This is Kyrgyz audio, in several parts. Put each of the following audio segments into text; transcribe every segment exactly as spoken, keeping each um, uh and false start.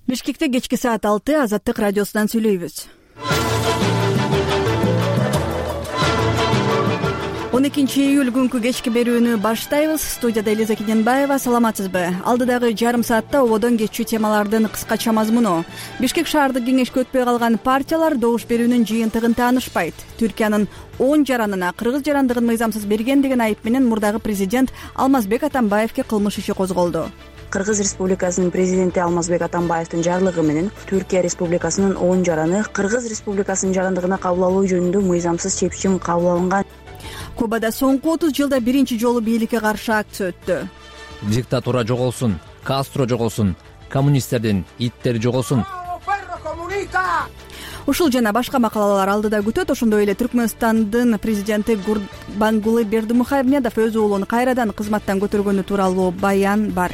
Бишкекте кечки саат алты Азаттык радиосунан сүйлөйбүз. он экинчи июль күнкү кечки берүүнү баштайбыз. Студияда Элиза Кененбаева. Саламатсызбы? Алдыдагы жарым саатта ободон кетчү темалардын кыскача мазмуну. Бишкек шаардык кеңешке өтпөй калган партиялар добуш берүүнүн жыйынтыгын таанышпайт. Түркиянын он жаранына кыргыз жарандыгын мыйзамсыз берген деген айып менен мурдагы президент Алмазбек Атамбаевке кылмыш иши козголду. Кыргыз Республикасынын президенти Алмазбек Атамбаевдин жарлыгы менен Түркия Республикасынын он жараны Кыргыз Республикасынын жарандыгына кабыл алуу жөнүндө мыйзамсыз чечим кабыл алынган. Кубада соңку отуз жылда биринчи жолу бийликке каршы акция өттү. Диктатура жоголсун, Кастро жоголсун, коммунисттердин иттери жоголсун. Ушул жана башка макалалар алдыда күтөт. Ошондой эле Түркмөнстандын президенти Гурбангулы Бердимухамедов өз уулун кайрадан кызматтан көтөргөнү тууралуу баян бар.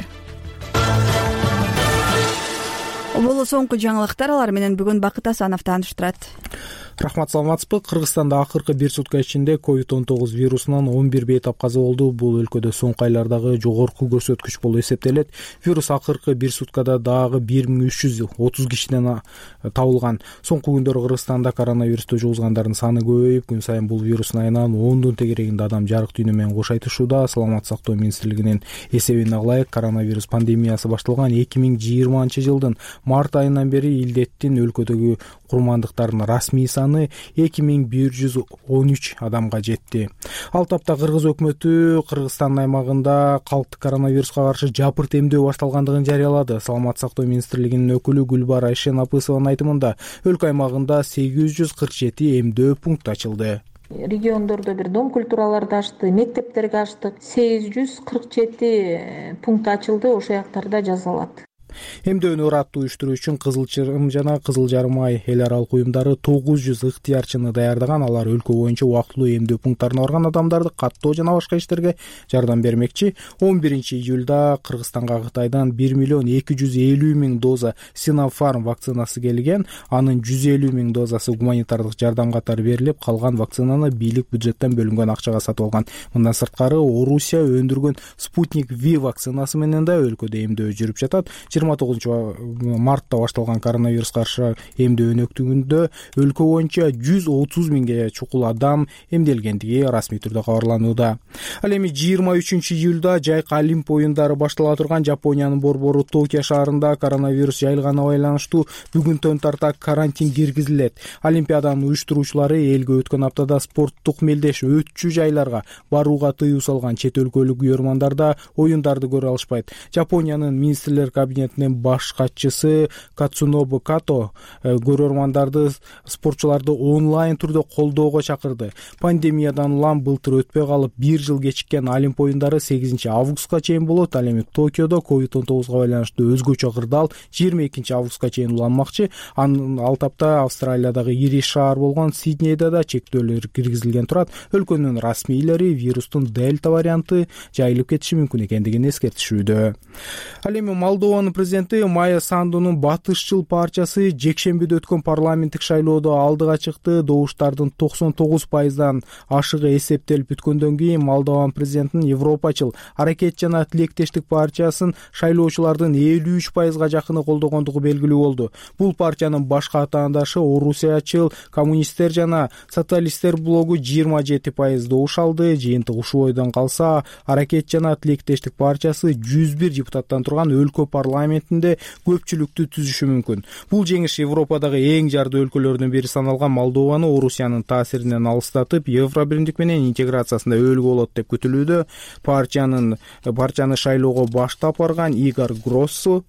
Бул соңку жаңылыктар, алар менен бүгүн Бакыт Асанов тааныштырат. Рахмат, саламатсызбы? Кыргызстанда акыркы бир сутка ичинде ковид он тогуз вирусунан он бир бейтап каза болду. Бул өлкөдө соңку айлардагы жогорку көрсөткүч болуп эсептелет. Вирус акыркы бир суткада дагы бир миң үч жүз отуз кишиден табылган. Соңку күндөрү Кыргызстанда коронавирусту жугузгандардын саны көбөйүп, күн сайын бул вирустун айынан ондун тегерегинде адам жарык дүйнө менен кош айтышууда. Саламаттык сактоо министрлигинин эсебине ылайык, коронавирус пандемиясы башталган эки миң жыйырманчы жылдын март айынан бери илдеттин өлкөдөгү курмандыктардын расмий саны эки миң бир жүз он үч адамга жетти. Ал тапта Кыргыз өкмөтү Кыргызстан аймагында калктык коронавируска каршы жапырт эмдөө башталгандыгын жарыялады. Саламаттык сактоо министрлигинин өкүлү Гүлбар Айшенапысованын айтымында, өлкө аймагында сегиз жүз кырк жети эмдөө пункт ачылды. Региондордо бир дом культураларды ачты, мектептерге ачтык. сегиз жүз кырк жети пункт ачылды, ошол жактарда жазалат. Эмдөөнү ыраттуу уюштуруу үчүн Кызыл Чырым жана Кызыл Жарым ай эл аралык уюмдары тогуз жүз ыктыярчыны даярдаган. Алар өлкө боюнча убактылуу эмдөө пункттарына барган адамдарды каттоо жана башка иштерге жардам бермекчи. он биринчи июлда Кыргызстанга Кытайдан бир миллион эки жүз элүү миң доза Sinopharm вакцинасы келген. Анын жүз элүү миң дозасы гуманитардык жардам катары берилип, калган вакцинаны бийлик бюджеттен бөлүнгөн акчага сатып алган. Мындан сырткары Орусия өндүргөн Спутник V вакцинасы менен да өлкөдө эмдөө жүрүп жатат. жыйырма тогузунчу мартта башталган коронавирус каршы эмдөө өнөктүгүндө өлкө боюнча жүз отуз миңге чукул адам эмделгендиги расмий түрдө кабарланууда. Ал эми жыйырма үчүнчү июлда жайкы Олимп оюндары баштала турган Жапониянын борбору Токио шаарында коронавирус жайылганына байланыштуу бүгүнтөн тарта карантин киргизилет. Олимпиаданын уюштуруучулары элге өткөн аптада спорттук мелдеш өтчү жайларга барууга тыюу салган. Чет өлкөлүк уйрмандар да оюндарды көрө алышпайт. Жапониянын министрлер кабинетинин баш катчысы Кацунобу Като көрөрмандарды, спортчуларды онлайн түрдө колдоого чакырды. Пандемиядан улам былтыр өтпөй калып, бир жыл кечиккен Олимп оюндары сегизинчи августка чейин болот. Ал эми Токиодо ковид он тогузга байланыштуу өзгөчө кырдаал жыйырма экинчи августка чейин уланмакчы. Ал тапта Австралиядагы ири шаар болгон Сиднейде да чектөөлөр киргизилген турат. Өлкөнүн расмийлери вирустун дельта варианты жайылып кетиши мүмкүн экендигин эскертишүүдө. Ал эми Молдованын президенти Майя Сандунун батышчыл партиясы жекшембиде өткөн парламенттик шайлоодо алдыга чыкты. Добуштардын токсон тогуз пайыздан ашыгы эсептелип бүткөндөн кийин Молдован президентин Европачыл аракет жана тилектештик партиясын шайлоочулардын элүү үч пайызга жакыны колдогондугу белгилүү болду. Бул партиянын башка атаандашы Орусиячыл коммунисттер жана социалисттер блогу жыйырма жети пайыз добуш алды. Жыйынтык ушул бойдон калса, аракет жана тилектештик партиясы жүз бир депутаттан турган өлкө парламентинде көпчүлүктү түзүшү мүмкүн. Бул жеңиш Европадагы эң жарды өлкөлөрдүн бири саналган Молдованы Орусиянын таасиринен алыстатып, Евробиримдик менен интеграциясында өөлгө болот деп күтүлүүдө. Партиянын партияны шайлоого баштап барган Игор Гроссу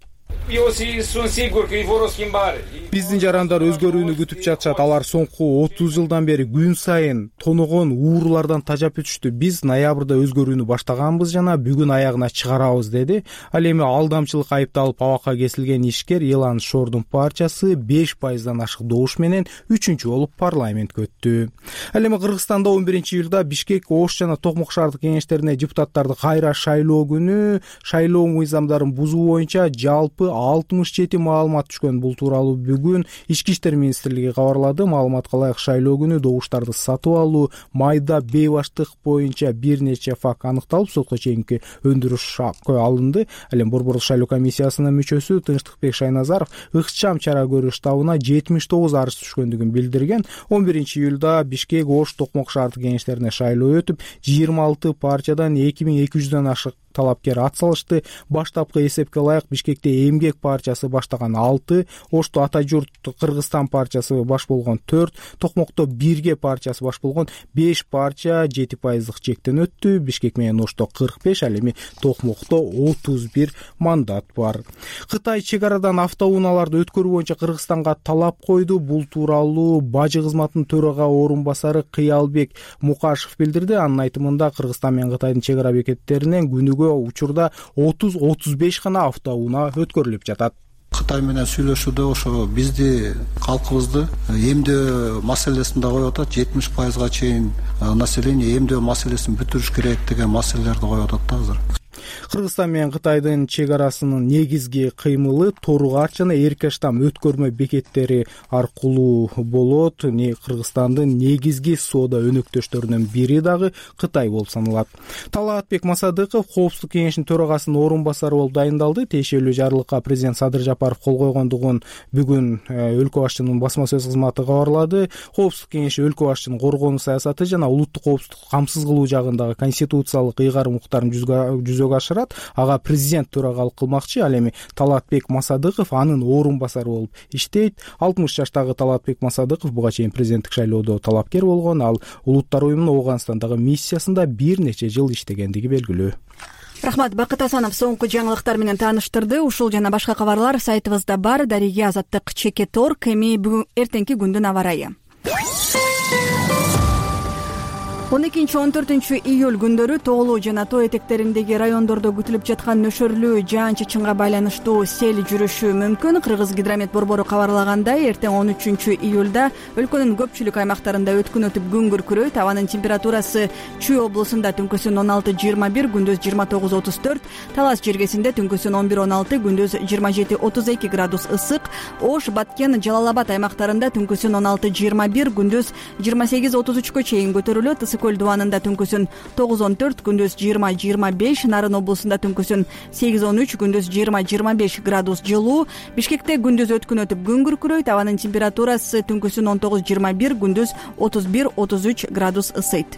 биздин жарандар өзгөрүүнү күтүп жатышат. Алар соңку отуз жылдан бери күн сайын тоногон уурулардан тажап өтүштү. Биз ноябрда өзгөрүүнү баштаганбыз жана бүгүн аягына чыгарабыз, деди. Ал эми алдамчылык айыпталып абакка кесилген ишкер Илан Шордун партиясы беш пайыздан ашык добуш менен үчүнчү болуп парламентке өттү. Ал эми Кыргызстанда он биринчи июлда Бишкек, Ош жана Токмок шаардык кеңештерине депутаттарды кайра шайлоо күнү. Шайлоо мыйзамдарын бузуу боюнча жалпы жалпы алтымыш жети маалымат түшкөн. Бул тууралуу бүгүн Ички иштер министрлиги кабарлады. Маалыматка ылайык шайлоо күнү добуштарды сатып алуу, майда бейбаштык боюнча бир нече факт аныкталып, сотко чейинки өндүрүш алынды. Ал эми Борборлук шайлоо комиссиясынын мүчөсү Тынчтыкбек Шайназаров ыкчам чара көрүү штабына жетимиш тогуз арыз түшкөндүгүн билдирген. он биринчи июлда Бишкек, Ош, Токмок шаардык кеңештерине шайлоо өтүп, жыйырма алты партиядан эки миң эки жүздөн ашык талапкер ат салышты. Баштапкы эсепке ылайык Бишкекте Эмгек партиясы баштаган алты, Ошто Ата журт Кыргызстан партиясы баш болгон төрт, Токмокто Бирге партиясы баш болгон беш партия жети пайыздык чектен өттү. Бишкек менен Ошто кырк беш, ал эми Токмокто отуз бир мандат бар. Кытай чек арадан автоунааларды өткөрүү боюнча Кыргызстанга талап койду. Бул тууралуу Бажы кызматынын төрага орун басары Кыялбек Мукашев билдирди. Анын айтымында Кыргызстан менен Кытайдын чек ара бекеттеринен күнүгө учурда отуз отуз беш гана автоунаа өткөрүлүп жатат. Кытай менен сүйлөшүүдө ошо бизди, калкыбызды эмдөө маселесин да коюп атат. жетимиш пайызга чейин население эмдөө маселесин бүтүрүш керек деген маселелерди коюп атат да азыр. Кыргызстан менен Кытайдын чек арасынын негизги кыймылы Торугач жана Эркештам өткөрмө бекеттери аркылуу болот. Не Кыргызстандын негизги соода өнөктөштөрүнүн бири дагы Кытай болуп саналат. Талаатбек Масадыков Коопсуздук кеңешинин төрагасынын орун басары болуп дайындалды. Тиешелүү жарлыкка президент Садыр Жапаров кол койгондугун бүгүн өлкө башчынын басма сөз кызматы кабарлады. Коопсуздук кеңеши өлкө башчынын коргонуу саясаты жана улуттук коопсуздукту камсыз кылуу жагындагы конституциялык ыйгарым укуктарын жүзөгө ашырат. Ага президент төрагалык кылмакчы. Ал эми Талаатбек Масадыков анын орун басары болуп иштейт. алтымыш жаштагы Талаатбек Масадыков буга чейин президенттик шайлоодо талапкер болгон. Ал Улуттар уюмунун Ооганстандагы миссиясында бир нече жыл иштегендиги белгилүү. Рахмат, Бакыт Асанов соңку жаңылыктар менен тааныштырды. Ушул жана башка кабарлар сайтыбызда бар. Дариге Азаттык чекет точка орг. Эми бүгүн эртеңки күндүн аба ырайы. он экинчи он төртүнчү июль күндөрү тоолуу жана тоо этектериндеги райондордо күтүлүп жаткан нөшөрлүү жаан-чачынга байланыштуу сел жүрүшү мүмкүн. Кыргыз гидромет борбору кабарлагандай, эртең он үчүнчү июлда өлкөнүн көпчүлүк аймактарында өткүн өтүп күн күркүрөйт. Абанын температурасы Чүй облусунда түнкүсүн он алты жыйырма бир, күндүз жыйырма тогуз отуз төрт, Талас жергесинде түнкүсүн он бир он алты, күндүз жыйырма жети отуз эки градус ысык, Ош, Баткен, Жалал Абад аймактарында түнкүсүн он алты жыйырма бир, күндүз жыйырма сегиз отуз үчкө чейин көтөрүлөт. Көл дубанында түнкүсүн тогуз он төрт, күндүз жыйырма жыйырма беш, Нарын облусунда түнкүсүн сегиз он үч, күндүз жыйырма жыйырма беш градус жылуу. Бишкекте күндүз өткүн өтүп күн күркүрөйт. Абанын температурасы түнкүсүн он тогуз жыйырма бир, күндүз отуз бир отуз үч градус ысыйт.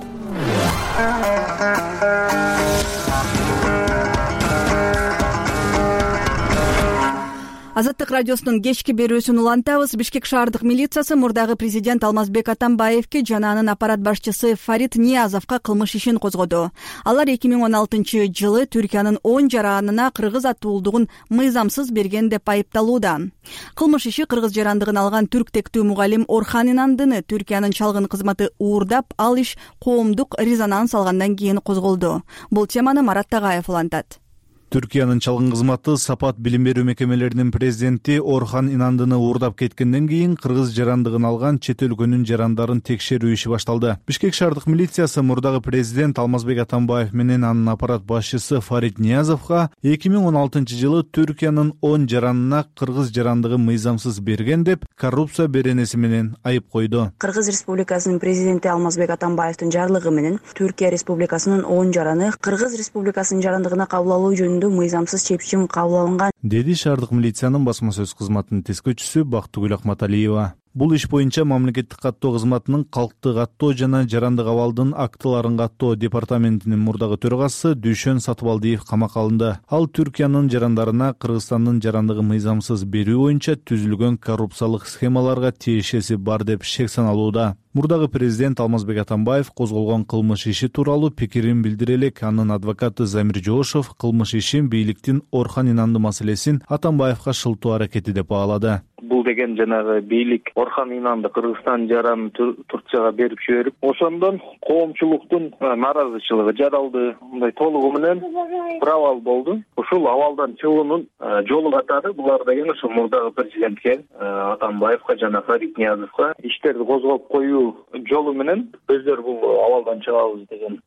Азаттык радиосунун кечки берүүсүн улантабыз. Бишкек шаардык милициясы мурдагы президент Алмазбек Атамбаевке жана анын аппарат башчысы Фарид Ниязовго кылмыш ишин козгоду. Алар эки миң он алтынчы жылы Түркиянын он жаранына кыргыз аттуулдугун мыйзамсыз берген деп айыпталууда. Кылмыш иши кыргыз жарандыгын алган түрк тектүү мугалим Орхан Инандыны Түркиянын чалгын кызматы уурдап, ал иш коомдук резонанс алгандан кийин козголду. Бул теманы Марат Тагаев улантат. Түркиянын чалгын кызматы Сапат билим берүү мекемелеринин президенти Орхан Инандыны уурдап кеткенден кийин кыргыз жарандыгын алган чет өлкөнүн жарандарын текшерүү иши башталды. Бишкек шаардык милициясы мурдагы президент Алмазбек Атамбаев менен анын аппарат башчысы Фарид Ниязовго эки миң он алтынчы жылы Түркиянын он жаранына кыргыз жарандыгын мыйзамсыз берген деп коррупция беренеси менен айып койду. Кыргыз Республикасынын президенти Алмазбек Атамбаевдин жарлыгы менен Түркия Республикасынын он жараны Кыргыз Республикасынын жарандыгына кабыл алуу жөнүндө мыйзамсыз чечим кабыл алынган, деди шаардык милициянын басма сөз кызматынын тескөчүсү Бактыгүл Акматалиева. Бул иш боюнча мамлекеттик каттоо кызматынын калкты каттоо жана жарандык абалдын актыларын каттоо департаментинин мурдагы төрагасы Дүйшөн Сатыбалдиев камакка алынды. Ал Түркиянын жарандарына Кыргызстандын жарандыгын мыйзамсыз берүү боюнча түзүлгөн коррупциялык схемаларга тиешеси бар деп шек саналууда. Мурдагы президент Алмазбек Атамбаев козголгон кылмыш иши тууралуу пикирин билдире элек анын адвокаты Замир Жоошев кылмыш ишин бийликтин Орхан Инанды маселесин Атамбаевга шылтоо аракети деп баалады. Бул деген жанагы бийлик Орхан Инанды Кыргызстан жаранын Турцияга берип жиберип, ошондон коомчулуктун нааразычылыгы жаралды. Мындай толугу менен провал болду. Ушул абалдан чыгуунун жолу катары булар деген ошо мурдагы президентке Атамбаевга жана Фарид Ниязовго иштерди козгоп коюу жолу менен өздөрү бул абалдан чыгабыз деген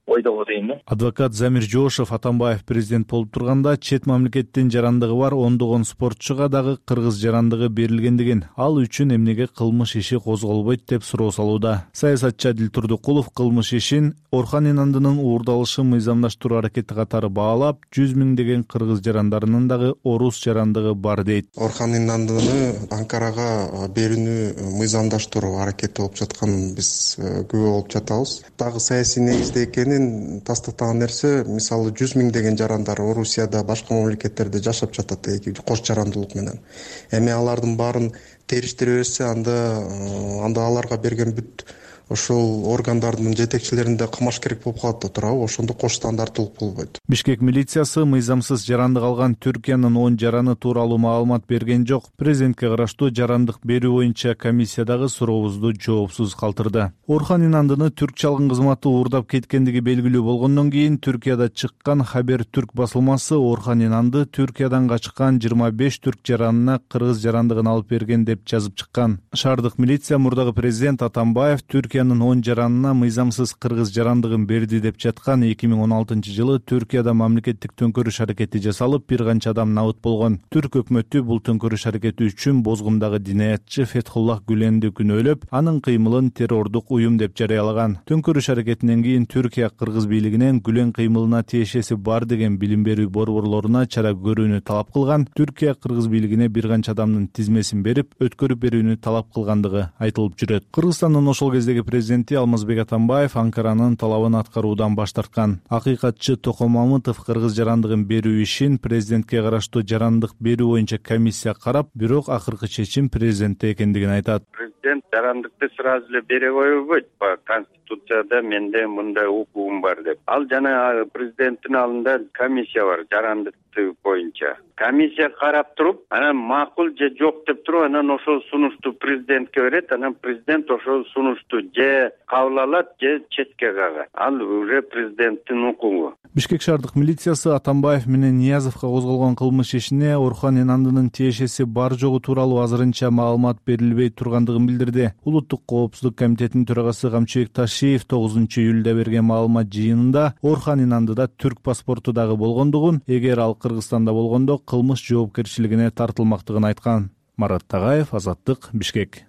ойдогу дейм. Адвокат Замир Жошев Атамбаев президент болуп турганда чет мамлекеттин жарандыгы бар ондогон спортчуга дагы кыргыз жарандыгы берилген деген. Ал үчүн эмнеге кылмыш иши козголбойт деп суроо салууда. Саясатчы Адил Турдукулов кылмыш ишин Орхон Инандынын уурдалышын мыйзамдаштыруу аракети катары баалап, жүз миңдеген кыргыз жарандарынын дагы орус жарандыгы бар дейт. Орхон Инандыны Анкарага берүүнү мыйзамдаштыруу аракети болуп жатканын биз күбө болуп жатабыз. Дагы саясий негизде экенин тастыктаган нерсе, мисалы жүз миңдеген жарандар Орусияда, башка мамлекеттерде жашап жатат эки кош жарандылык менен. Эми алардын баарын териштире берсе, анда анда аларга берген бүт ошол органдардын жетекчилеринде кымаш керек болуп калат да туурабы? Ошондо кош стандарттуулук болбойт. Бишкек милициясы мыйзамсыз жарандык алган Түркиянын он жараны тууралуу маалымат берген жок. Президентке караштуу жарандык берүү боюнча комиссиядагы сурообузду жоопсуз калтырды. Орхон Инандыны түрк чалгын кызматы уурдап кеткендиги белгилүү болгондон кийин Түркияда чыккан Хабер Түрк басылмасы Орхон Инанды Түркиядан качкан жыйырма беш түрк жаранына кыргыз жарандыгын алып берген деп жазып чыккан. Шаардык милиция мурдагы президент Атамбаев Түркия он жаранына мыйзамсыз кыргыз жарандыгын берди деп жаткан эки миң он алтынчы жылы Түркияда мамлекеттик төңкөрүш аракети жасалып, бир канча адам набыт болгон. Түрк өкмөтү бул төңкөрүш аракети үчүн Бозгумдагы динаятчы Фетхуллах Гүленди күнөөлөп, анын кыймылын террордук уюм деп жарыялаган. Төңкөрүш аракетинен кийин Түркия кыргыз бийлигинен Гүлен кыймылына тиешеси бар деген билим берүү борборлоруна чара көрүүнү талап кылган. Түркия кыргыз бийлигине бир канча адамдын тизмесин берип, өткөрүп берүүнү талап кылгандыгы айтылып жүрөт. Кыргызстандын ошол кездеги президенти Алмазбек Атамбаев Анкаранын талабын аткаруудан баш тарткан. Акыйкатчы Током Мамытов кыргыз жарандыгын берүү ишин президентке караштуу жарандык берүү боюнча комиссия карап, бирок акыркы чечим президентте экендигин айтат. Президент жарандыкты сразу эле бере койбойт. Конституцияда менде мындай укугум бар деп. Ал жана президенттин алдында комиссия бар жарандыкты боюнча. Комиссия карап туруп, анан макул же жок деп туруп, анан ошол сунушту президентке берет, анан президент ошол сунушту же кабыл алат, же четке кагат. Ал уже президенттин укугу. Бишкек шаардык милициясы Атамбаев менен Ниязовго козголгон кылмыш ишине Орхон Инандынын тиешеси бар жогу тууралуу азырынча маалымат берилбей тургандыгын билдирди. Улуттук коопсуздук комитетинин төрагасы Камчыбек Ташиев тогузунчу июлда берген маалымат жыйынында Орхон Инандыда түрк паспорту дагы болгондугун, эгер ал Кыргызстанда болгондо кылмыш жоопкерчилигине тартылмактыгын айткан. Марат Тагаев, Азаттык, Бишкек.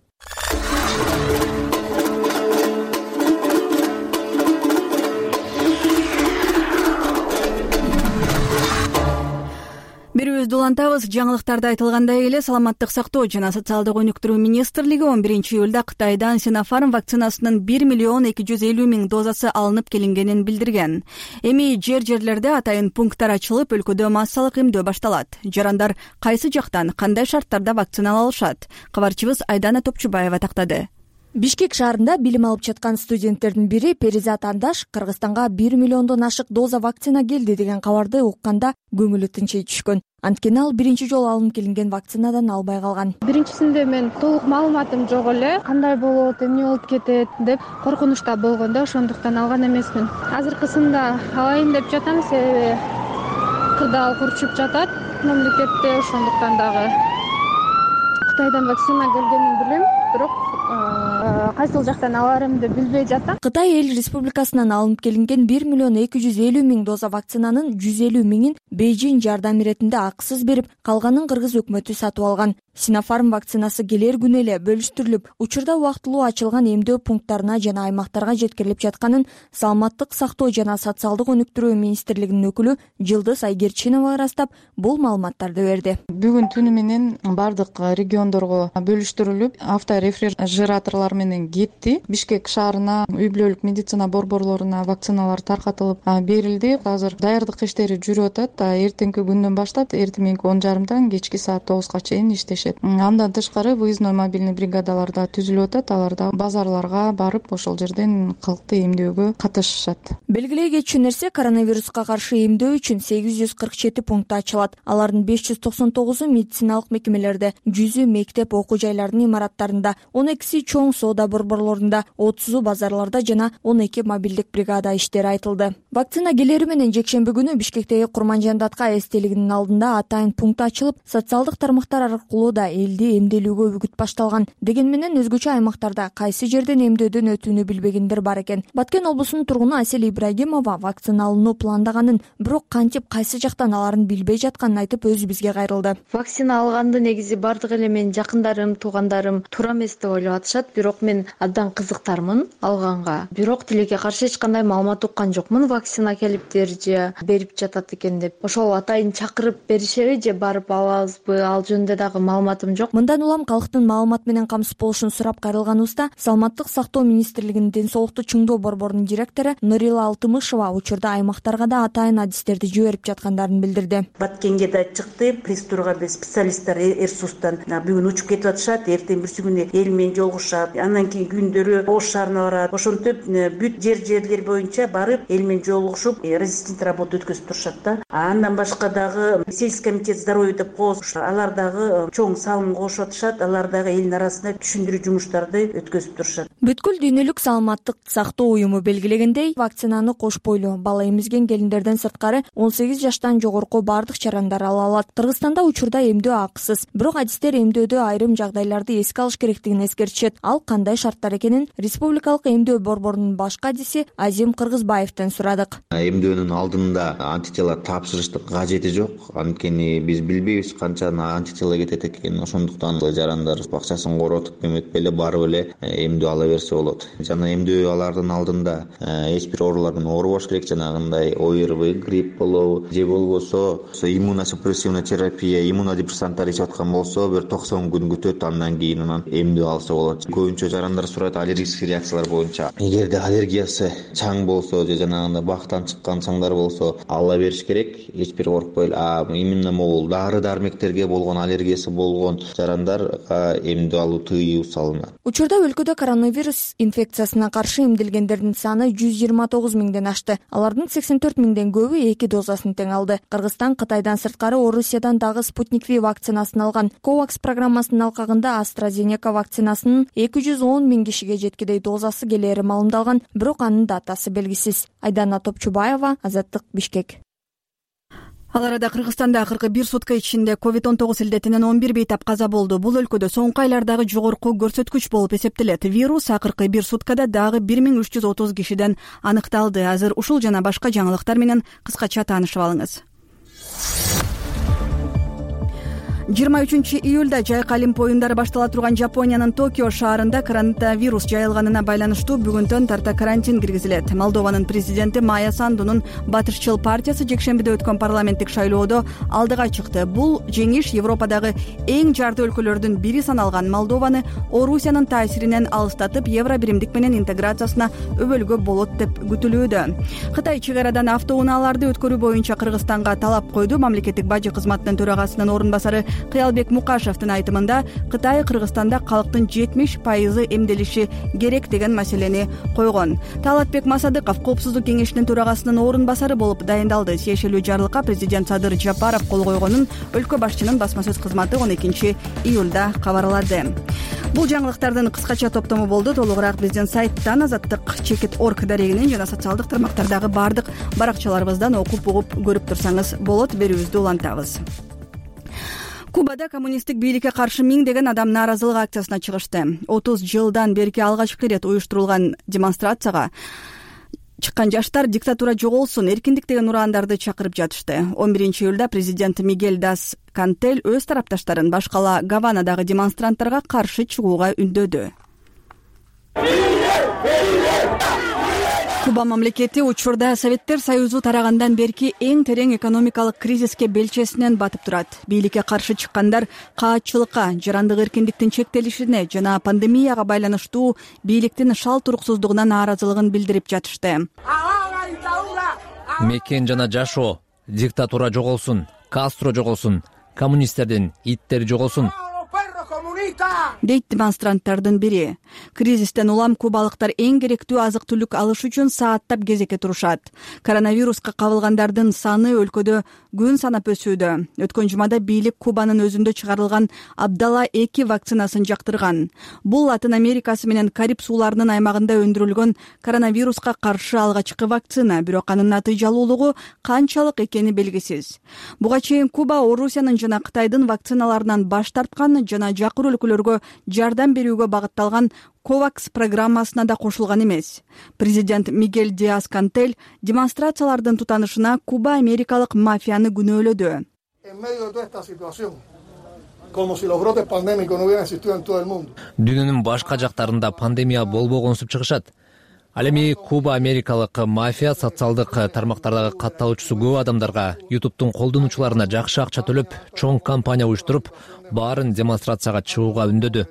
Берүүбүздү улантабыз. Жаңылыктарда айтылгандай эле Саламаттык сактоо жана социалдык өнүктүрүү министрлиги он биринчи июлда Кытайдан Синофарм вакцинасынын бир миллион эки жүз элүү миң дозасы алынып келингенин билдирген. Эми жер жерлерде атайын пункттар ачылып, өлкөдө массалык эмдөө башталат. Жарандар кайсы жактан, кандай шарттарда вакцина алышат? Кабарчыбыз Айдана Топчубаева тактады. Бишкек шаарында билим алып жаткан студенттердин бири Перизат Андаш Кыргызстанга бир миллиондон ашык доза вакцина келди деген кабарды укканда көңүлү тынчый түшкөн. Анткени ал биринчи жолу алынып келинген вакцинадан албай калган. Биринчисинде мен толук маалыматым жок эле, кандай болот, эмне болуп кетет деп коркунучта болгондо, ошондуктан алган эмесмин. Азыркысында алайын деп жатам, себеби кырдаал курчуп жатат мамлекетте, ошондуктан дагы Кытайдан вакцина келгенин билем, бирок кайсыл жактан аларымды билбей жатам. Кытай эл республикасынан алынып келинген бир миллион эки жүз элүү миң доза вакцинанын жүз элүү миңин Бейжин жардам иретинде акысыз берип, калганын Кыргыз өкмөтү сатып алган. Синофарм вакцинасы келер күнү эле бөлүштүрүлүп, учурда убактылуу ачылган эмдөө пункттарына жана аймактарга жеткирилип жатканын Саламаттык сактоо жана социалдык өнүктүрүү министрлигинин өкүлү Жылдыз Айгерчинова ырастап, бул маалыматтарды берди. Бүгүн түнү менен бардык региондорго бөлүштүрүлүп, авторефрижераторлор менен кетти. Бишкек шаарына, үй бүлөлүк медицина борборлоруна вакциналар таркатылып берилди. Азыр даярдык иштери жүрүп атат. Эртеңки күндөн баштап эртең мененки он жарымдан кечки саат тогузга чейин иштешет. Андан тышкары выездной мобильный бригадалар да түзүлүп атат. Алар да базарларга барып, ошол жерден кылкты эмдөөгө катышышат. Белгилей кетчү нерсе, коронавируска каршы эмдөө үчүн сегиз жүз кырк жети пункт ачылат. Алардын беш жүз токсон тогузу медициналык мекемелерде, жүзү мектеп, окуу жайлардын имараттарында, аймактарында, он экиси чоң соода борборлорунда, отузу базарларда жана он эки мобилдик бригада иштери айтылды. Вакцина келери менен жекшемби күнү Бишкектеги Курманжан датка эстелигинин алдында атайын пункт ачылып, социалдык тармактар аркылуу да элди эмделүүгө үгүт башталган. Деген менен өзгөчө аймактарда кайсы жерден эмдөөдөн өтүүнү билбегендер бар экен. Баткен облусунун тургуну Асель Ибрагимова вакцина алууну пландаганын, бирок кантип кайсы жактан аларын билбей жатканын айтып өзү бизге кайрылды. Вакцина алганды негизи бардык эле менин жакындарым, туугандарым туура эмес деп ойлоп атышат, бирок мен абдан кызыктармын алганга. Бирок тилекке каршы эч кандай маалымат уккан жокмун, вакцина келиптир же берип жатат экен деп. Ошол атайын чакырып беришеби же барып алабызбы, ал жөнүндө дагы маалыматым жок. Мындан улам калктын маалымат менен камсыз болушун сурап кайрылганыбызда Саламаттык сактоо министрлигинин ден соолукту чыңдоо борборунун директору Нурила Алтымышева учурда аймактарга да атайын адистерди жиберип жаткандарын билдирди. Баткенге да чыкты, пресс-турга биз специалисттер Эрсустан бүгүн учуп кетип атышат, эртең бирси күнү эл менен жолугушат, андан кийин күндөрү Ош шаарына барат. Ошентип бүт жер жерлер боюнча барып эл менен жолугушуп резистент работа өткөзүп турушат да. Андан башка дагы сельский комитет здоровья деп коюш, алар дагы чоң салым кошуп атышат, алар дагы элдин арасында түшүндүрүү жумуштарды өткөзүп турушат. Бүткүл дүйнөлүк саламаттык сактоо уюму белгилегендей, вакцинаны кош бойлуу бала эмизген келиндерден сырткары он сегиз жаштан жогорку бардык жарандар ала алат. Кыргызстанда учурда эмдөө акысыз, бирок адистер эмдөөдө айрым жагдайларды эске алыш керектигин эскертишет. Ал кандай шарттар экенин республикалык эмдөө борборунун башкы адиси Азим Кыргызбаевден сурадык. Эмдөөнүн алдында антитела тапшырыштын кажети жок, анткени биз билбейбиз канча антитела кетет экенин. Ошондуктан жарандар бакчасын коротуп эметпей эле барып эле эмдөө ала берсе болот. Жана эмдөө алардын алдында эч бир оорулар менен оорубаш керек, жанагындай ОРВИ, грипп болобу же болбосо иммуносупрессивный терапия, иммунодепрессанттар ичип аткан болсо бир токсон күн күтөт, андан кийин анан эмдөө алса болот. Көбүнчө жарандар сурайт аллергический реакциялар боюнча. Эгерде аллергиясы чаң болсо же жанагындай бактан чыккан чаңдар болсо ала бериш керек, эч бир коркпой эле. А именно могул дары дармектерге болгон аллергиясы болгон жарандарга эмдөө алуу тыюу салынат. Учурда өлкөдө коронавирус инфекциясына каршы эмделгендердин саны жүз жыйырма тогуз миңден ашты. Алардын сексен төрт миңден көбү эки дозасын тең алды. Кыргызстан Кытайдан сырткары Орусиядан дагы Спутник V вакцинасын алган. Ковакс программасынын алкагында AstraZeneca вакцинасынын эки жүз он миң кишиге жеткидей дозасы келери маалымдалган, бирок анын датасы белгисиз. Айдана Топчубаева, Азаттык, Бишкек. Ал арада Кыргызстанда акыркы бир сутка ичинде ковид он тогуз илдетинен он бир бейтап каза болду. Бул өлкөдө соңку айлардагы жогорку көрсөткүч болуп эсептелет. Вирус акыркы бир суткада дагы бир миң үч жүз отуз кишиден аныкталды. Азыр ушул жана башка жаңылыктар менен кыскача таанышып алыңыз. жыйырма үчүнчү июлда жайкы олимп оюндары баштала турган Жапониянын Токио шаарында коронавирус жайылганына байланыштуу бүгүнтөн тарта карантин киргизилет. Молдованын президенти Майя Сандунун батышчыл партиясы жекшембиде өткөн парламенттик шайлоодо алдыга чыкты. Бул жеңиш Европадагы эң жарды өлкөлөрдүн бири саналган Молдованы Орусиянын таасиринен алыстатып, евро биримдик менен интеграциясына өбөлгө болот деп күтүлүүдө. Кытай чек арадан автоунааларды өткөрүү боюнча Кыргызстанга талап койду. Мамлекеттик бажы кызматынын төрагасынын орун басары Кыялбек Мукашевдин айтымында Кытай Кыргызстанда калктын жетимиш пайызы эмделиши керек деген маселени койгон. Талатбек Масадыков Коопсуздук кеңешинин төрагасынын орун басары болуп дайындалды. Тиешелүү жарлыкка президент Садыр Жапаров кол койгонун өлкө башчынын басма сөз кызматы он экинчи июлда кабарлады. Бул жаңылыктардын кыскача топтому болду. Толугураак биздин сайттан азаттык чекит орг дарегинен жана социалдык тармактардагы бардык баракчаларыбыздан окуп угуп көрүп турсаңыз болот. Берүүбүздү улантабыз. Кубада коммунисттик бийликке каршы миңдеген адам нааразылык акциясына чыгышты. отуз жылдан берки алгачкы ирет уюштурулган демонстрацияга чыккан жаштар диктатура жоголсун, эркиндик деген ураандарды чакырып жатышты. он биринчи июлда президент Мигель Дас Кантель өз тарапташтарын башкала Гаванадагы демонстранттарга каршы чыгууга үндөдү. Куба мамлекети учурда Советтер Союзу тарагандан берки эң терең экономикалык кризиске белчесинен батып турат. Бийликке каршы чыккандар каатчылыкка, жарандык эркиндиктин чектелишине жана пандемияга байланыштуу бийликтин шал туруксуздугуна нааразылыгын билдирип жатышты. Мекен жана жашоо, диктатура жоголсун, Кастро жоголсун, коммунисттердин иттери жоголсун. дейт демонстранттардын бири. Кризистен улам кубалыктар эң керектүү азык түлүк алыш үчүн сааттап кезекке турушат. Коронавируска кабылгандардын саны өлкөдө күн санап өсүүдө. Өткөн жумада бийлик Кубанын өзүндө чыгарылган Абдала эки вакцинасын жактырган. Бул Латын Америкасы менен Кариб сууларынын аймагында өндүрүлгөн коронавируска каршы алгачкы вакцина, бирок анын натыйжалуулугу канчалык экени белгисиз. Буга чейин Куба Орусиянын жана Кытайдын вакциналарынан баш тарткан жана жакыр өлкөлөргө жардам берүүгө багытталган ковакс программасына да кошулган эмес. Президент Мигель Диас-Кантель демонстрациялардын тутанышына Куба америкалык мафияны күнөөлөдү. Дүйнөнүн башка жактарында пандемия болбогонсуп чыгышат. Ал эми Куба америкалык мафия социалдык тармактардагы катталуучусу көп адамдарга, ютубтун колдонуучуларына жакшы акча төлөп, чоң кампания уюштуруп, баарын демонстрацияга чыгууга үндөдү.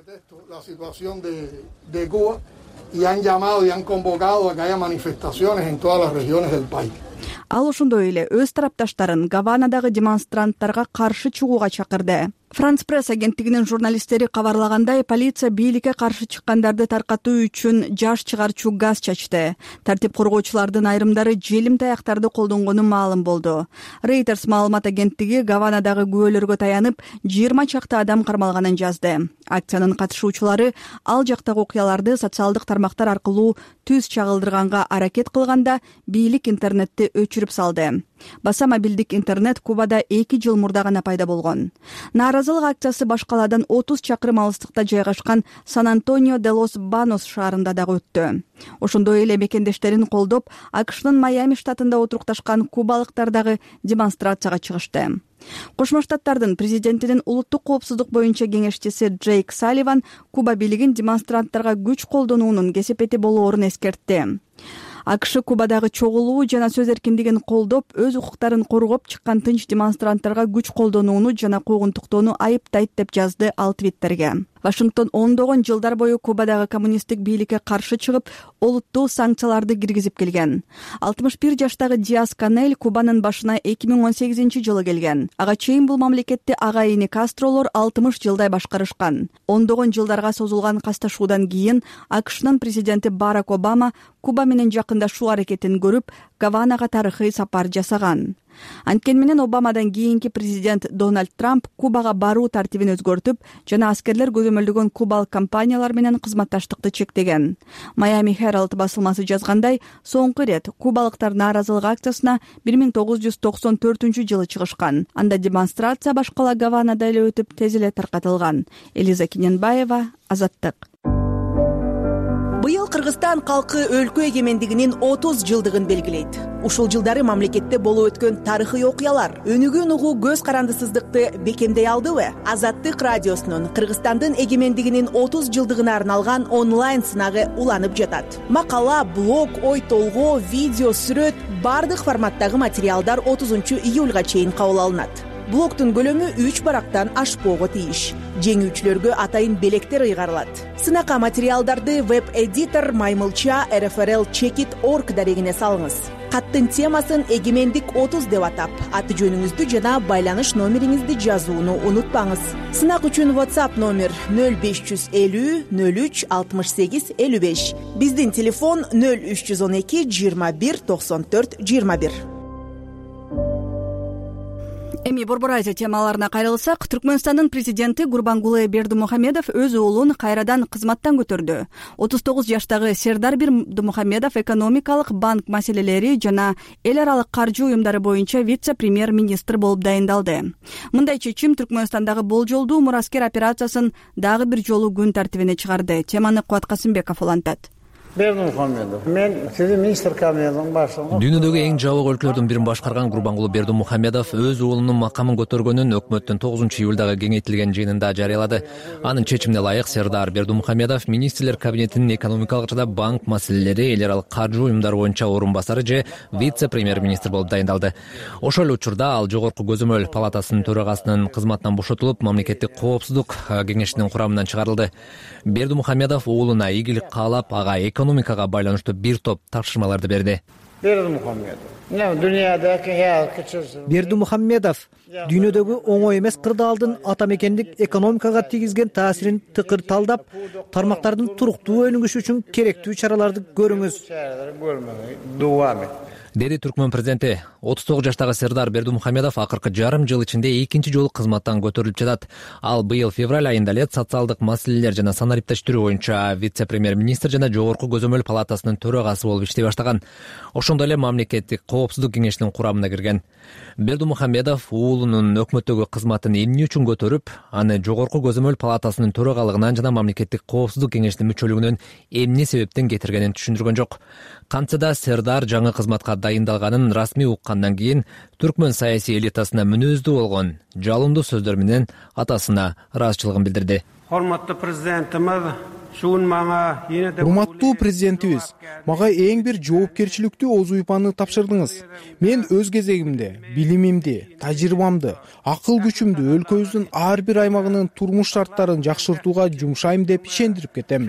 Ал ошондой эле өз тарапташтарын Гаванадагы демонстранттарга каршы чыгууга чакырды. Франс пресс агенттигинин журналисттери кабарлагандай, полиция бийликке каршы чыккандарды таркатуу үчүн жаш чыгарчу газ чачты. Тартип коргоочулардын айрымдары желим таяктарды колдонгону маалым болду. Reuters маалымат агенттиги Гаванадагы күбөлөргө таянып, жыйырма чакты адам кармалганын жазды. Акциянын катышуучулары ал жактагы окуяларды социалдык тармактар аркылуу түз чагылдырганга аракет кылганда, бийлик интернетти өчүрүп салды. Баса мобилдик интернет Кубада эки жыл мурда гана пайда болгон. Нааразылык акциясы башкаладан отуз чакырым алыстыкта жайгашкан Сан-Антонио де лос Банос шаарында дагы өттү. Ошондой эле мекендештерин колдоп, АКШнын Майами штатында отурукташкан кубалыктар дагы демонстрацияга чыгышты. Кошмо Штаттардын президентинин улуттук коопсуздук боюнча кеңешчиси Джейк Салливан Куба бийлигин демонстранттарга күч колдонуунун кесепети болоорун эскертти. АКШ Кубадагы чогулуу жана сөз эркиндигин колдоп, өз укуктарын коргоп чыккан тынч демонстранттарга күч колдонууну жана куугунтуктоону айыптайт деп жазды ал твиттерге. Вашингтон ондогон жылдар бою Кубадагы коммунисттик бийликке каршы чыгып, олуттуу санкцияларды киргизип келген. алтымыш бир жаштагы Диас-Канель Кубанын башына эки миң он сегизинчи жылы келген. Ага чейин бул мамлекетти ага ини Кастролор алтымыш жылдай башкарышкан. ондогон жылдарга созулган касташуудан кийин АКШнын президенти Барак Обама Куба менен жакындашуу аракетин көрүп, Гаванага тарыхый сапар жасаган. Анткени менен Обамадан кийинки президент Дональд Трамп Кубага баруу тартибин өзгөртүп, жана аскерлер көзөмөлдөгөн кубалык компаниялар менен кызматташтыкты чектеген. Miami Herald басылмасы жазгандай, соңку ирет кубалыктар нааразылык акциясына бир миң тогуз жүз токсон төртүнчү жылы чыгышкан. Анда демонстрация башкала Гаванада эле өтүп, тез эле таркатылган. Элиза Киненбаева, Азаттык. Быйыл Кыргызстан калкы өлкө эгемендигинин отуз жылдыгын белгилейт. Ушул жылдары мамлекетте болуп өткөн тарыхый окуялар өнүгүүн угуу көз карандысыздыкты бекемдей алдыбы? Азаттык радиосунун Кыргызстандын эгемендигинин отуз жылдыгына арналган онлайн сынагы уланып жатат. Макала, блог, ой толгоо, видео, сүрөт бардык форматтагы материалдар отузунчу июлга чейин кабыл алынат. Блогтун көлөмү үч барактан ашпоого тийиш. Жеңүүчүлөргө атайын белектер ыйгарылат. Сынакка материалдарды веб-эдитор Маймылча эр эф эр эл чекит точка орг дарегине салыңыз. Каттын темасын эгемендик отуз деп атап, аты жөнүңүздү жана байланыш номериңизди жазууну унутпаңыз. Сынак үчүн WhatsApp номер нөл беш жүз элүү нөл үч алтымыш сегиз элүү беш. Биздин телефон нөл үч жүз он эки жыйырма бир токсон төрт жыйырма бир. Эми Борбор Азия темаларына кайрылсак, Түркмөнстандын президенти Гурбангулы Бердимухамедов өз уулун кайрадан кызматтан көтөрдү. отуз тогуз жаштагы Сердар Бердимухамедов экономикалык, банк маселелери жана эл аралык каржы уюмдары боюнча вице-премьер-министр болуп дайындалды. Мындай чечим Түркмөнстандагы болжолдуу мураскер операциясын дагы бир жолу күн тартибине чыгарды. Теманы Кубат Касымбеков улантат. Бердимухамедов. Мен сиздин министр кабинетинин башчысы. Дүйнөдөгү эң жабык өлкөлөрдүн бирин башкарган Гурбангулы Бердимухамедов өз уулунун макамын көтөргөнүн өкмөттүн тогузунчу июлдагы кеңейтилген жыйынында жарыялады. Анын чечимине ылайык Сердар Бердимухамедов министрлер кабинетинин экономикалык жана банк маселелери, эл аралык каржы уюмдары боюнча орун басары же вице-премьер-министр болуп дайындалды. Ошол эле учурда ал жогорку көзөмөл палатасынын төрагасынын кызматынан бошотулуп, мамлекеттик коопсуздук кеңешинин курамынан чыгарылды. Бердимухамедов уулуна ийгилик каалап, ага экономикага байланыштуу бир топ тапшырмаларды берди. Бердимухамедов. Дүйнөдө Бердимухамедов дүйнөдөгү оңой эмес кырдаалдын ата мекендик экономикага тийгизген таасирин тыкыр талдап, тармактардын туруктуу өнүгүшү үчүн керектүү чараларды көрүңүз деди Түркмөн президенти. отуз тогуз жаштагы Сердар Бердимухамедов акыркы жарым жыл ичинде экинчи жолу кызматтан көтөрүлүп жатат. Ал быйыл февраль айында эле социалдык маселелер жана санариптештирүү боюнча вице-премьер-министр жана жогорку көзөмөл палатасынын төрагасы болуп иштей баштаган. Ошондой эле мамлекеттик коопсуздук кеңешинин курамына кирген. Бердимухамедов уулунун өкмөттөгү кызматын эмне үчүн көтөрүп, аны жогорку көзөмөл палатасынын төрагалыгынан жана мамлекеттик коопсуздук кеңешинин мүчөлүгүнөн эмне себептен кетиргенин түшүндүргөн жок. Кантса да Сердар жаңы кызматка дайындалганын расмий уккандан кийин түркмөн саясий элитасына мүнөздүү болгон жалындуу сөздөр менен атасына ыраазычылыгын билдирди. Урматтуу президентimiz, шуун мага урматтуу президентибиз, мага эң бир жоопкерчиликтүү оз уйпаны тапшырдыңыз. Мен өз кезегимде билимимди, тажрыйбамды, акыл күчүмдү өлкөбүздүн ар бир аймагынын турмуш шарттарын жакшыртууга жумшайм деп ишендирип кетем,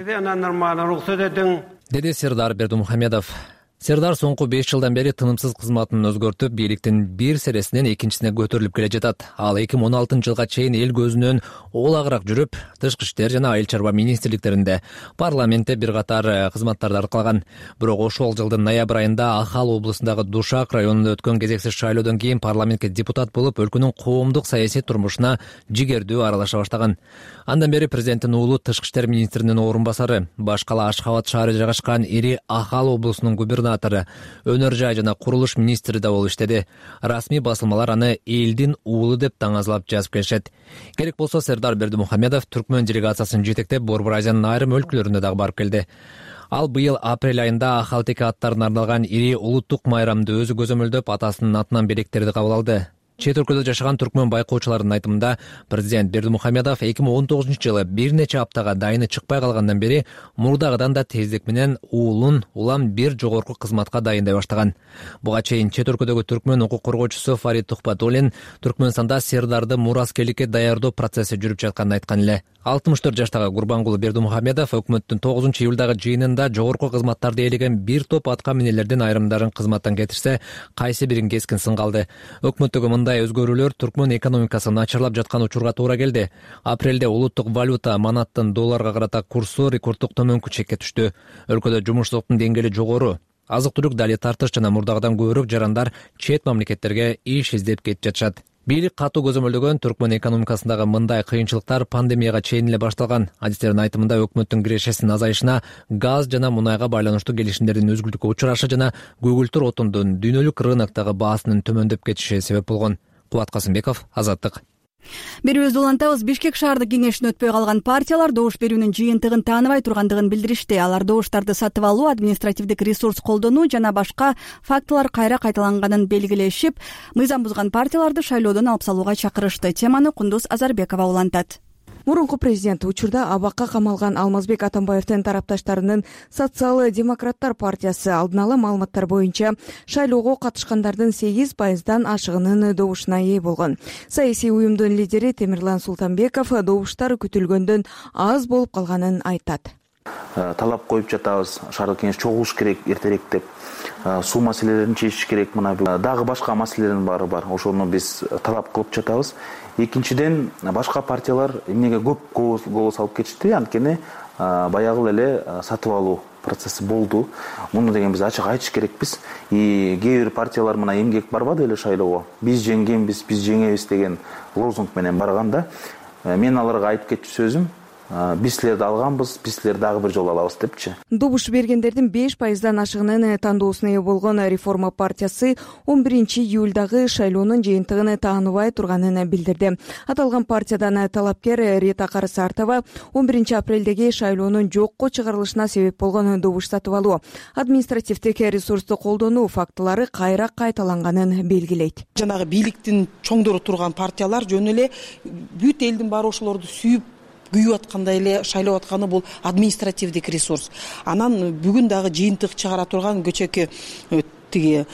деди Сердар Бердимухамедов. Сердар соңку беш жылдан бери тынымсыз кызматын өзгөртүп, бийликтин бир сересинен экинчисине көтөрүлүп келе жатат. Ал эки миң он алтынчы жылга чейин эл көзүнөн олагыраак жүрүп, тышкы иштер жана айыл чарба министрликтеринде, парламентте бир катар кызматтарды аркалаган. Бирок ошол жылдын ноябрь айында Ахал облусундагы Душак районунда өткөн кезексиз шайлоодон кийин парламентке депутат болуп, өлкөнүн коомдук саясий турмушуна жигердүү аралаша баштаган. Андан бери президенттин уулу тышкы иштер министринин орун басары, баш кала Ашхабад шаары жайгашкан ири Ахал облусунун губернатору, өнөр жай жана курулуш министри да болуп иштеди. Расмий басылмалар аны элдин уулу деп таңазлап жазып келишет. Керек болсо Сердар Бердимухамедов Түркмөн делегациясын жетектеп Борбор Азиянын айрым өлкөлөрүнө дагы барып келди. Ал быйыл апрель айында Ахалтеке аттарына арналган ири улуттук майрамды өзү көзөмөлдөп, атасынын атынан белектерди кабыл алды. Чет өлкөдө жашаган түркмөн байкоочулардын айтымында, президент Бердимухамедов эки миң он тогузунчу жылы бир нече аптага дайыны чыкпай калгандан бери мурдагыдан да тездик менен уулун улам бир жогорку кызматка дайындай баштаган. Буга чейин чет өлкөдөгү түркмөн укук коргоочусу Фарид Тухпатуллин Түркмөнстанда Сердарды мураскерликке даярдоо процесси жүрүп жатканын айткан эле. алтымыш төрт жаштагы Гурбангул Бердимухамедов өкмөттүн тогузунчу июлдагы жыйынында жогорку кызматтарды ээлеген бир топ атка минелердин айрымдарын кызматтан кетирсе, кайсы бирин кескин сынга алды. Өкмөттөгү мындай өзгөрүүлөр түркмөн экономикасын начарлап жаткан учурга туура келди. Апрелде улуттук валюта манаттын долларга карата курсу рекорддук төмөнкү чекке түштү. Өлкөдө жумушсуздуктун деңгээли жогору. Азык-түлүк дали тартыш жана мурдагыдан көбүрөөк жарандар чет мамлекеттерге иш издеп кетип жатышат. Бийлик катуу көзөмөлдөгөн түркмөн экономикасындагы мындай кыйынчылыктар пандемияга чейин эле башталган. Адистердин айтымында өкмөттүн кирешесинин азайышына, газ жана мунайга байланыштуу келишимдердин үзгүлтүккө учурашы жана көгүлтүр отундун дүйнөлүк рыноктогу баасынын төмөндөп кетиши себеп болгон. Кубат Касымбеков, Азаттык. Берүүбүздү улантабыз. Бишкек шаардык кеңешине өтпөй калган партиялар добуш берүүнүн жыйынтыгын тааныбай тургандыгын билдиришти. Алар добуштарды сатып алуу, административдик ресурс колдонуу жана башка фактылар кайра кайталанганын белгилешип, мыйзам бузган партияларды шайлоодон алып салууга чакырышты. Теманы Кундуз Азарбекова улантат. Мурунку президент учурда абакка камалган Алмазбек Атамбаевдин тарапташтарынын Социал-демократтар партиясы алдын ала маалыматтар боюнча шайлоого катышкандардын сегиз пайыздан ашыгынын добушуна ээ болгон. Саясий уюмдун лидери Темирлан Султанбеков добуштар күтүлгөндөн аз болуп калганын айтат. Талап коюп жатабыз, шаардык кеңеш чогулуш керек эртерээк деп, суу маселелерин чечиш керек, мына дагы башка маселелердин баары бар. Ошону биз талап кылып жатабыз. Экинчиден, башка партиялар эмнеге көп голос алып кетишти, анткени баягы эле сатып алуу процесси болду. Муну деген биз ачык айтыш керекпиз. И кээ бир партиялар мына эмгек барбады эле шайлоого. Биз жеңгенбиз, биз жеңебиз деген лозунг менен барган да. Мен аларга айтып кетчү сөзүм, биз силерди алганбыз, биз силерди дагы бир жолу алабыз депчи. Добуш бергендердин беш пайыздан ашыгынын тандоосуна ээ болгон Реформа партиясы он биринчи июлдагы шайлоонун жыйынтыгын тааныбай турганын билдирди. Аталган партиядан талапкер Рита Карысартова он биринчи апрелдеги шайлоонун жокко чыгарылышына себеп болгон добуш сатып алуу, административдик ресурсту колдонуу фактылары кайра кайталанганын белгилейт. Жанагы бийликтин чоңдору турган партиялар жөн эле бүт элдин баары ошолорду сүйүп күйүп аткандай эле шайлап атканы бул административдик ресурс. Анан бүгүн дагы жыйынтык чыгара турган көчөкү тиги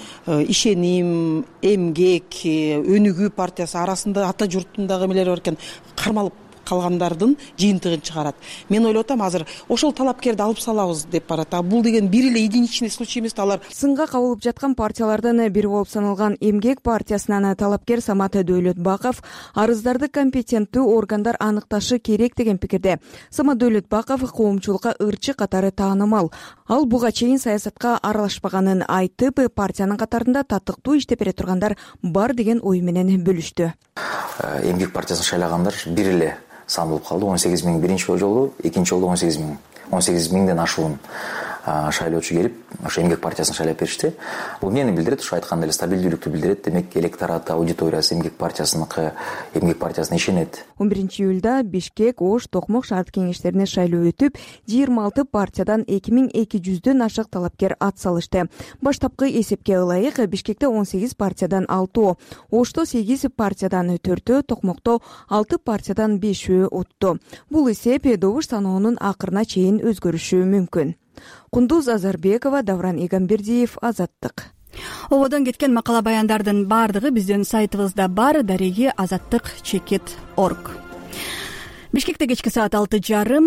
ишеним, эмгек, өнүгүү партиясы арасында ата журттун дагы эмелери бар экен, кармалып калгандардын жыйынтыгын чыгарат. Мен ойлоп атам, азыр ошол талапкерди алып салабыз деп барат. А бул деген бир эле единичный случай эмес. Алар сынга кабылып жаткан партиялардын бири болуп саналган Эмгек партиясынан талапкер Самат Дөөлөтбаков арыздарды компетенттүү органдар аныкташы керек деген пикирде. Самат Дөөлөтбаков коомчулукка ырчы катары таанымал. Ал буга чейин саясатка аралашпаганын айтып, партиянын катарында татыктуу иштеп бере тургандар бар деген ой менен бөлүштү. Эмгек партиясын шайлагандар бир эле сан болуп калды. он сегиз миң биринчи жолу, экинчи жолу он сегиз миң. он сегиз миңден ашуун шайлоочу келип, ошо Эмгек партиясын шайлап беришти. Бул эмнени билдирет? Ушу айткандай эле стабилдүүлүктү билдирет. Демек, электорат, аудиториясы Эмгек партиясыныкы, Эмгек партиясына ишенет. он биринчи июлда Бишкек, Ош, Токмок шаардык кеңештерине шайлоо өтүп, жыйырма алты партиядан эки миң эки жүздөн ашык талапкер ат салышты. Баштапкы эсепке ылайык Бишкекте он сегиз партиядан алтоо, Ошто сегиз партиядан төртөө, Токмокто алты партиядан бешөө утту. Бул эсеп добуш саноонун акырына чейин өзгөрүшү мүмкүн. Кундуз Азарбекова, Давран Игамбердиев, Азаттык. Ободон кеткен макала баяндардын бардыгы биздин сайтыбызда бар. Дареги азаттык чекит точка орг. Бишкекте кечки саат алты жарым.